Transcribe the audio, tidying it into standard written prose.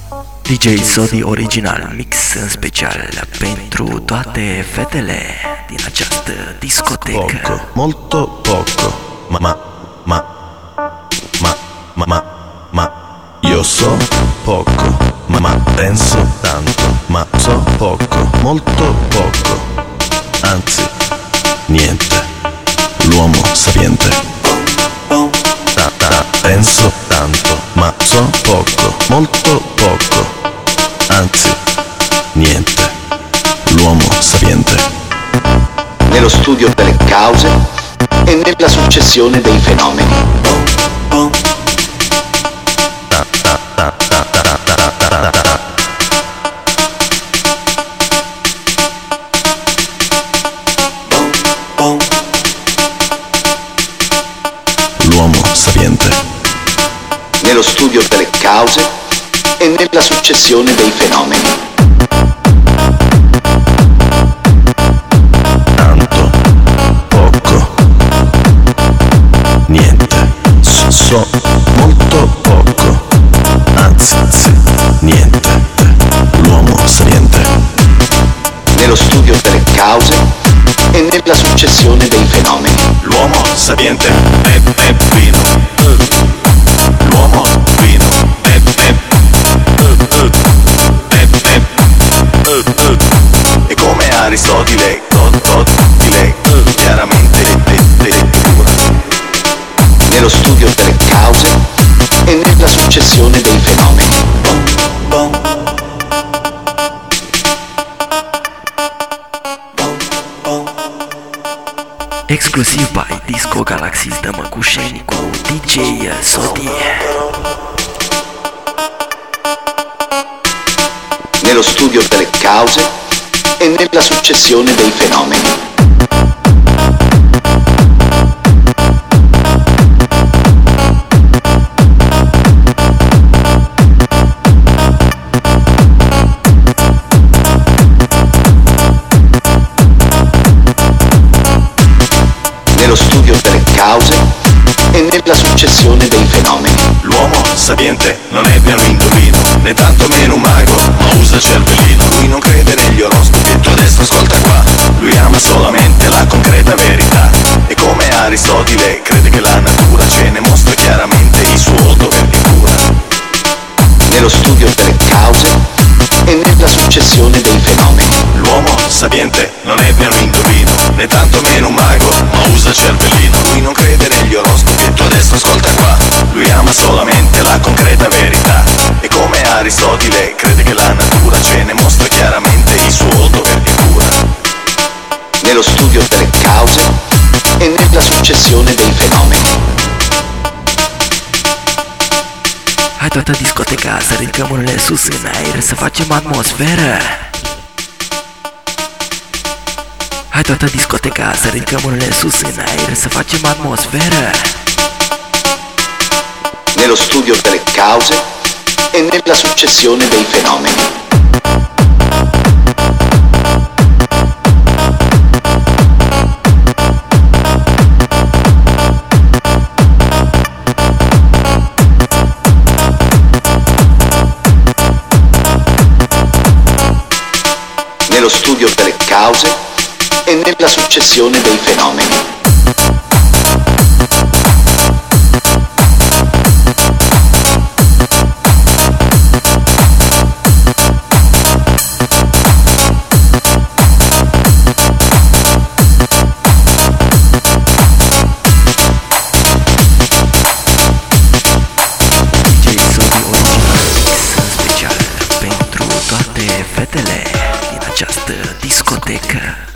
DJ Sodi Original Mix în special pentru toate fetele din această discotecă. Poco, molto poco, ma io so poco, ma penso tanto, ma so poco, molto poco, anzi, niente, l'uomo sapiente. Penso tanto, ma so poco, molto poco, anzi, niente, l'uomo sapiente. Nello studio delle cause e nella successione dei fenomeni. L'uomo sapiente. Nello studio delle cause e nella successione dei fenomeni. Tanto, poco, niente, so molto poco, anzi, niente, l'uomo sapiente. Nello studio delle cause e nella successione dei fenomeni. L'uomo sapiente è vino. L'uomo vino è e come Aristotele, chiaramente pura. Nello studio delle cause e nella successione dei fenomeni. Exclusiv by Disco Galaxy dăm cu Shane cu DJ Sodi. Nello studio delle cause e nella successione dei fenomeni. Nello studio delle cause e nella successione dei fenomeni. L'uomo sapiente non è piano indovino, né tanto meno un mago, ma usa il cervellino. Lui non crede negli oroscopi e tu adesso ascolta qua. Lui ama solamente la concreta verità. E come Aristotele crede che la natura ce ne mostra chiaramente il suo volto perché cura. Nello studio delle cause e nella successione dei fenomeni. L'uomo sapiente non è piano indovino, né tanto meno un mago, ma usa il cervellino. Lui non crede negli oroscopi e tu adesso ascolta qua. Lui ama solamente la concreta verità. E come Aristotele crede che la natura ce ne mostra chiaramente il suo volto perché cura. Nello studio delle cause e nella successione dei fenomeni. Hai toată discoteca să ridicăm mâinile sus în aer, să facem atmosferă. Hai toată discoteca să ridicăm mâinile sus în aer, să facem atmosferă. Nello studio delle cause e nella successione dei fenomeni. Nello studio delle cause e nella successione dei fenomeni. DJ Sodi Original Mix în special pentru toate fetele din această discotecă.